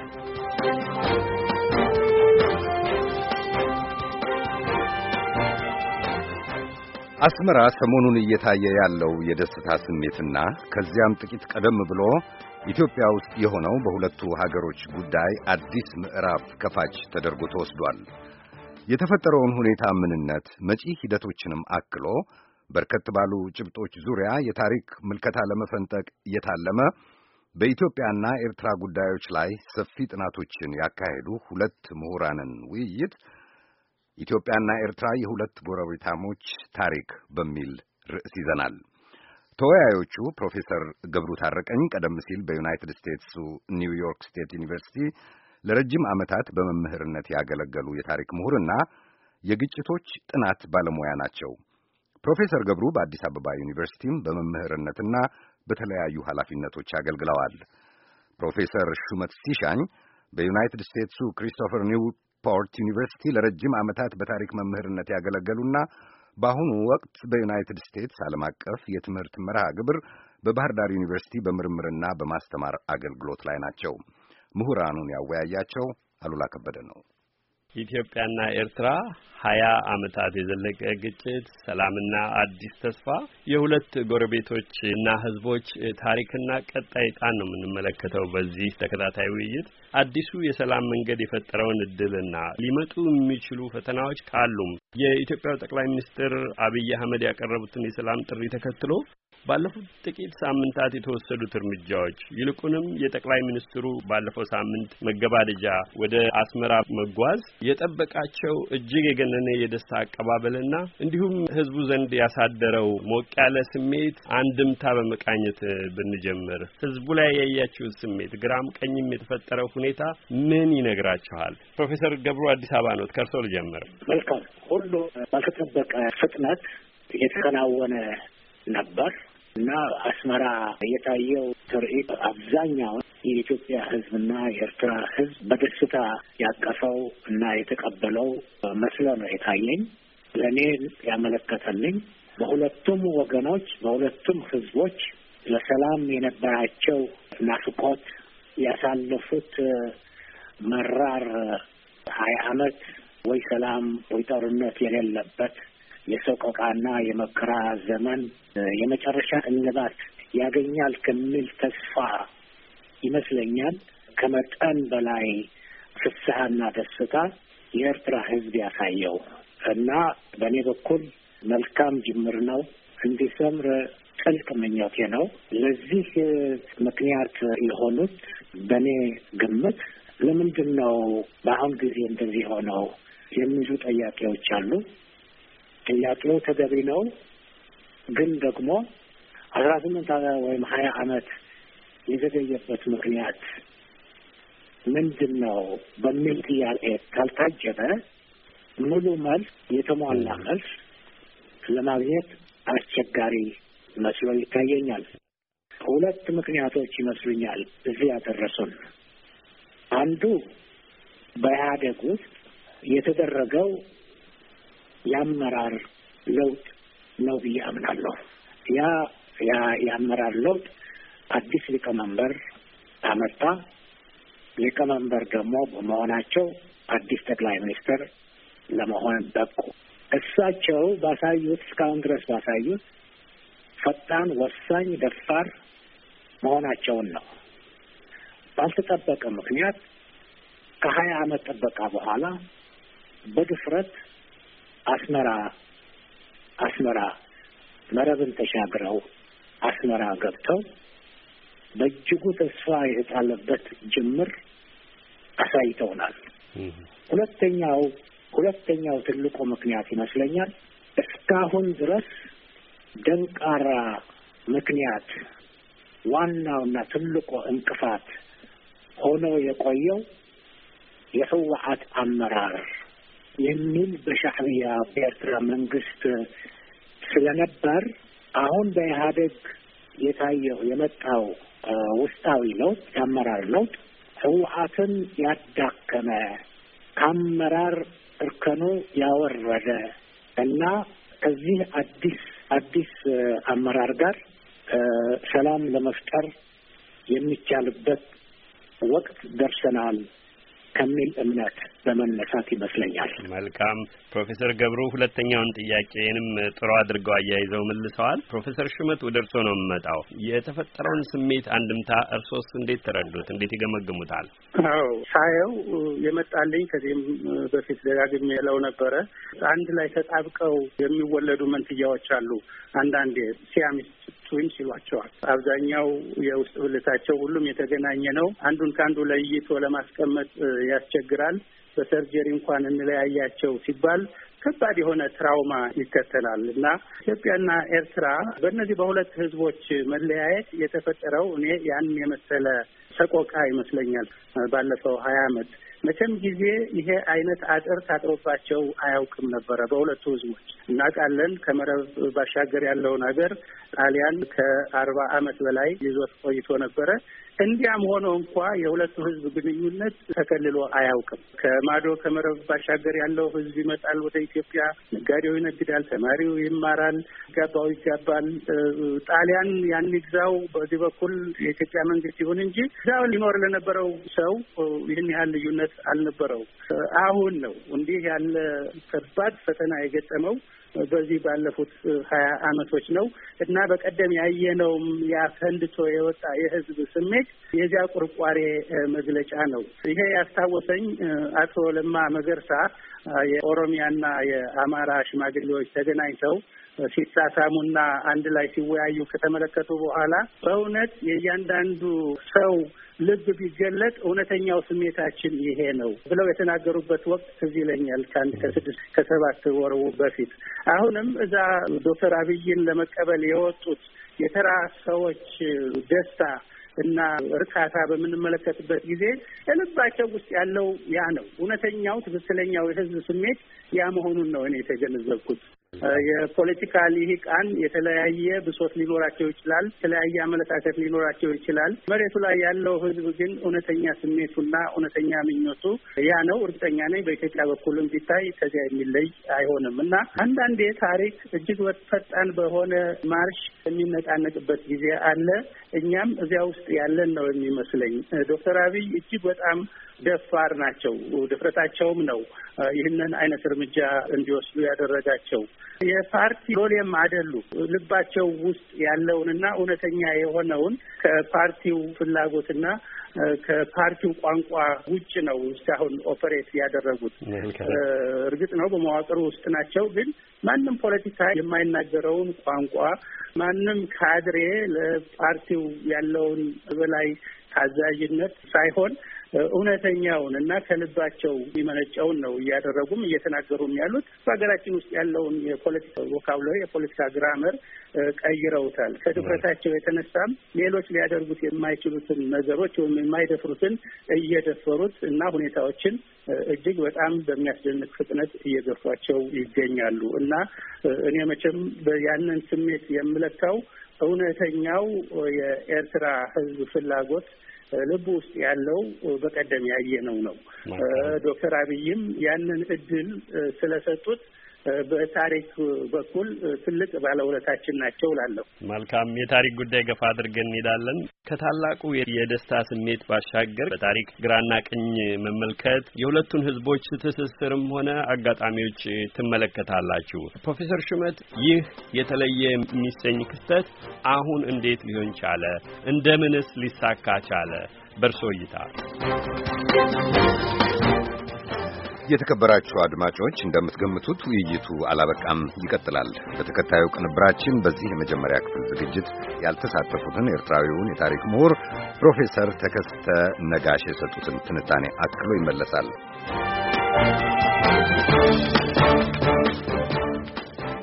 አስመራ ሰሞኑን እየታየ ያለው የደስታ ስሜትና ከዚያም ጥቂት ቀደም ብሎ ኢትዮጵያ ውስጥ የሆነው በሁለቱ ሀገሮች ጉዳይ አዲስ ምዕራፍ ከፋች ተደርጎ ተወስዷል። የተፈጠረውን ሁኔታ ምንነት፣ መጪ ሂደቶችንም አክሎ በርከት ባሉ ጭብጦች ዙሪያ የታሪክ ምልከታ ለመፈንጠቅ እየታለመ በኢትዮጵያና ኤርትራ ጉዳዮች ላይ ሰፊ ጥናቶችን ያካሄዱ ሁለት ምሁራንን ውይይት ኢትዮጵያና ኤርትራ የሁለት ጎረቤታሞች ታሪክ በሚል ርዕስ ይዘናል። ተወያዮቹ ፕሮፌሰር ገብሩ ታረቀኝ ቀደም ሲል በዩናይትድ ስቴትሱ ኒውዮርክ ስቴት ዩኒቨርሲቲ ለረጅም ዓመታት በመምህርነት ያገለገሉ የታሪክ ምሁርና የግጭቶች ጥናት ባለሙያ ናቸው። ፕሮፌሰር ገብሩ በአዲስ አበባ ዩኒቨርሲቲም በመምህርነትና በተለያዩ ኃላፊነቶች አገልግለዋል። ፕሮፌሰር ሹመት ሲሻኝ በዩናይትድ ስቴትሱ ክሪስቶፈር ኒውፖርት ዩኒቨርሲቲ ለረጅም ዓመታት በታሪክ መምህርነት ያገለገሉና በአሁኑ ወቅት በዩናይትድ ስቴትስ ዓለም አቀፍ የትምህርት መርሃ ግብር በባህር ዳር ዩኒቨርሲቲ በምርምርና በማስተማር አገልግሎት ላይ ናቸው። ምሁራኑን ያወያያቸው አሉላ ከበደ ነው። ኢትዮጵያና ኤርትራ 20 ዓመታት የዘለቀ ግጭት፣ ሰላምና አዲስ ተስፋ፣ የሁለት ጎረቤቶችና ህዝቦች ታሪክና ቀጣይ ዕጣን ነው የምንመለከተው በዚህ ተከታታይ ውይይት። አዲሱ የሰላም መንገድ የፈጠረውን እድልና ሊመጡ የሚችሉ ፈተናዎች ካሉም የኢትዮጵያው ጠቅላይ ሚኒስትር አብይ አህመድ ያቀረቡትን የሰላም ጥሪ ተከትሎ ባለፉት ጥቂት ሳምንታት የተወሰዱት እርምጃዎች ይልቁንም የጠቅላይ ሚኒስትሩ ባለፈው ሳምንት መገባደጃ ወደ አስመራ መጓዝ የጠበቃቸው እጅግ የገነነ የደስታ አቀባበልና እንዲሁም ህዝቡ ዘንድ ያሳደረው ሞቅ ያለ ስሜት አንድምታ በመቃኘት ብንጀምር ህዝቡ ላይ ያያችው ስሜት ግራም ቀኝም የተፈጠረው ሁኔታ ምን ይነግራችኋል? ፕሮፌሰር ገብሩ አዲስ አበባ ነው፣ ከርሶ ልጀምር። መልካም። ሁሉ ባልተጠበቀ ፍጥነት የተከናወነ ነበር እና አስመራ የታየው ትርኢት አብዛኛውን የኢትዮጵያ ህዝብና የኤርትራ ህዝብ በደስታ ያቀፈው እና የተቀበለው መስሎ ነው የታየኝ። ለእኔ ያመለከተልኝ በሁለቱም ወገኖች በሁለቱም ህዝቦች ለሰላም የነበራቸው ናፍቆት ያሳለፉት መራር 20 ዓመት ወይ ሰላም ወይ ጦርነት የሌለበት የሰቆቃና የመከራ ዘመን የመጨረሻ እልባት ያገኛል ከሚል ተስፋ ይመስለኛል ከመጠን በላይ ፍስሐና ደስታ የኤርትራ ህዝብ ያሳየው እና በእኔ በኩል መልካም ጅምር ነው፣ እንዲሰምር ጥልቅ ምኞቴ ነው። ለዚህ ምክንያት የሆኑት በእኔ ግምት ለምንድን ነው በአሁን ጊዜ እንደዚህ ሆነው የሚሉ ጥያቄዎች አሉ። ጥያቄው ተገቢ ነው፣ ግን ደግሞ 18 ወይም 20 ዓመት የዘገየበት ምክንያት ምንድን ነው በሚል ጥያቄ ካልታጀበ ሙሉ መልስ የተሟላ መልስ ለማግኘት አስቸጋሪ መስሎ ይታየኛል። ሁለት ምክንያቶች ይመስሉኛል እዚህ ያደረሱን። አንዱ በኢህአዴግ ውስጥ የተደረገው የአመራር ለውጥ ነው ብዬ አምናለሁ። ያ የአመራር ለውጥ አዲስ ሊቀመንበር አመጣ። ሊቀመንበር ደግሞ በመሆናቸው አዲስ ጠቅላይ ሚኒስትር ለመሆን በቁ። እሳቸው ባሳዩት እስካሁን ድረስ ባሳዩት ፈጣን፣ ወሳኝ፣ ደፋር መሆናቸውን ነው። ባልተጠበቀ ምክንያት ከ20 ዓመት ጥበቃ በኋላ በድፍረት አስመራ መረብን ተሻግረው አስመራ ገብተው በእጅጉ ተስፋ የተጣለበት ጅምር አሳይተውናል። ሁለተኛው ትልቁ ምክንያት ይመስለኛል እስካሁን ድረስ ደንቃራ ምክንያት ዋናውና ትልቁ እንቅፋት ሆኖ የቆየው የህወሓት አመራር የሚል በሻዕቢያ በኤርትራ መንግስት ስለነበር አሁን በኢህአዴግ የመጣው ውስጣዊ ለውጥ የአመራር ለውጥ ህወሓትን ያዳከመ ከአመራር እርከኑ ያወረደ እና ከዚህ አዲስ አመራር ጋር ሰላም ለመፍጠር የሚቻልበት ወቅት ደርሰናል ከሚል እምነት በመነሳት ይመስለኛል። መልካም ፕሮፌሰር ገብሩ ሁለተኛውን ጥያቄንም ጥሩ አድርገው አያይዘው መልሰዋል። ፕሮፌሰር ሹመት ወደ እርሶ ነው የምመጣው። የተፈጠረውን ስሜት አንድምታ እርሶስ እንዴት ተረዱት? እንዴት ይገመግሙታል? አዎ ሳየው የመጣልኝ ከዚህም በፊት ደጋግሜ ያለው ነበረ። አንድ ላይ ተጣብቀው የሚወለዱ መንትያዎች አሉ። አንዳንዴ ሲያሚስት ትዊንስ ይሏቸዋል። አብዛኛው የውስጥ ብልታቸው ሁሉም የተገናኘ ነው። አንዱን ከአንዱ ለይቶ ለማስቀመጥ ያስቸግራል። በሰርጀሪ እንኳን እንለያያቸው ሲባል ከባድ የሆነ ትራውማ ይከተላል እና ኢትዮጵያና ኤርትራ በእነዚህ በሁለት ህዝቦች መለያየት የተፈጠረው እኔ ያን የመሰለ ሰቆቃ ይመስለኛል። ባለፈው 20 ዓመት መቼም ጊዜ ይሄ አይነት አጥር ታጥሮባቸው አያውቅም ነበረ። በሁለቱ ህዝቦች እናውቃለን። ከመረብ ባሻገር ያለውን ሀገር ጣሊያን ከ40 ዓመት በላይ ይዞት ቆይቶ ነበረ። እንዲያም ሆኖ እንኳ የሁለቱ ህዝብ ግንኙነት ተከልሎ አያውቅም። ከማዶ ከመረብ ባሻገር ያለው ህዝብ ይመጣል ወደ ኢትዮጵያ፣ ነጋዴው ይነግዳል፣ ተማሪው ይማራል፣ ጋባው ይጋባል። ጣሊያን ያን ግዛው በዚህ በኩል የኢትዮጵያ መንግስት ይሁን እንጂ እዛው ሊኖር ለነበረው ሰው ይህን ያህል ልዩነት አልነበረው። አሁን ነው እንዲህ ያለ ከባድ ፈተና የገጠመው በዚህ ባለፉት 20 ዓመቶች ነው እና በቀደም ያየነውም ያፈንድቶ የወጣ የህዝብ ስሜት የዚያ ቁርቋሬ መግለጫ ነው። ይሄ ያስታወሰኝ አቶ ለማ መገርሳ የኦሮሚያና የአማራ ሽማግሌዎች ተገናኝተው ሲሳሳሙና አንድ ላይ ሲወያዩ ከተመለከቱ በኋላ በእውነት የእያንዳንዱ ሰው ልብ ቢገለጥ እውነተኛው ስሜታችን ይሄ ነው ብለው የተናገሩበት ወቅት ትዝ ይለኛል። ከ6-7 ወር በፊት አሁንም እዛ ዶክተር አብይን ለመቀበል የወጡት የተራ ሰዎች ደስታ እና እርካታ በምንመለከትበት ጊዜ ልባቸው ውስጥ ያለው ያ ነው። እውነተኛው ትክክለኛው የህዝብ ስሜት ያ መሆኑን ነው እኔ የተገነዘብኩት። የፖለቲካ ልሂቃን የተለያየ ብሶት ሊኖራቸው ይችላል፣ የተለያየ አመለካከት ሊኖራቸው ይችላል። መሬቱ ላይ ያለው ህዝብ ግን እውነተኛ ስሜቱና እውነተኛ ምኞቱ ያ ነው። እርግጠኛ ነኝ በኢትዮጵያ በኩልም ቢታይ ከዚያ የሚለይ አይሆንም እና አንዳንዴ ታሪክ እጅግ ፈጣን በሆነ ማርሽ የሚነቃነቅበት ጊዜ አለ። እኛም እዚያ ውስጥ ያለን ነው የሚመስለኝ። ዶክተር አብይ እጅግ በጣም ደፋር ናቸው። ድፍረታቸውም ነው ይህንን አይነት እርምጃ እንዲወስዱ ያደረጋቸው። የፓርቲ ሎሌም አይደሉ። ልባቸው ውስጥ ያለውንና እውነተኛ የሆነውን ከፓርቲው ፍላጎትና ከፓርቲው ቋንቋ ውጭ ነው እስካሁን ኦፐሬት ያደረጉት። እርግጥ ነው በመዋቅሩ ውስጥ ናቸው፣ ግን ማንም ፖለቲካ የማይናገረውን ቋንቋ ማንም ካድሬ ለፓርቲው ያለውን በላይ ታዛዥነት ሳይሆን እውነተኛውን እና ከልባቸው የሚመነጨውን ነው እያደረጉም እየተናገሩም ያሉት። በሀገራችን ውስጥ ያለውን የፖለቲካ ቮካብላሪ የፖለቲካ ግራመር ቀይረውታል። ከድፍረታቸው የተነሳም ሌሎች ሊያደርጉት የማይችሉትን ነገሮች ወይም የማይደፍሩትን እየደፈሩት እና ሁኔታዎችን እጅግ በጣም በሚያስደንቅ ፍጥነት እየገፏቸው ይገኛሉ እና እኔ መቼም ያንን ስሜት የምለካው እውነተኛው የኤርትራ ሕዝብ ፍላጎት ልብ ውስጥ ያለው በቀደም ያየነው ነው። ዶክተር አብይም ያንን እድል ስለሰጡት በታሪክ በኩል ትልቅ ባለውለታችን ናቸው እላለሁ። መልካም የታሪክ ጉዳይ ገፋ አድርገን እንሄዳለን። ከታላቁ የደስታ ስሜት ባሻገር በታሪክ ግራና ቀኝ መመልከት የሁለቱን ህዝቦች ትስስርም ሆነ አጋጣሚዎች ትመለከታላችሁ። ፕሮፌሰር ሹመት ይህ የተለየ የሚሰኝ ክስተት አሁን እንዴት ሊሆን ቻለ? እንደምንስ ሊሳካ ቻለ? በእርሶ እይታ። የተከበራችሁ አድማጮች እንደምትገምቱት ውይይቱ አላበቃም፣ ይቀጥላል። በተከታዩ ቅንብራችን በዚህ የመጀመሪያ ክፍል ዝግጅት ያልተሳተፉትን ኤርትራዊውን የታሪክ ምሁር ፕሮፌሰር ተከስተ ነጋሽ የሰጡትን ትንታኔ አክሎ ይመለሳል።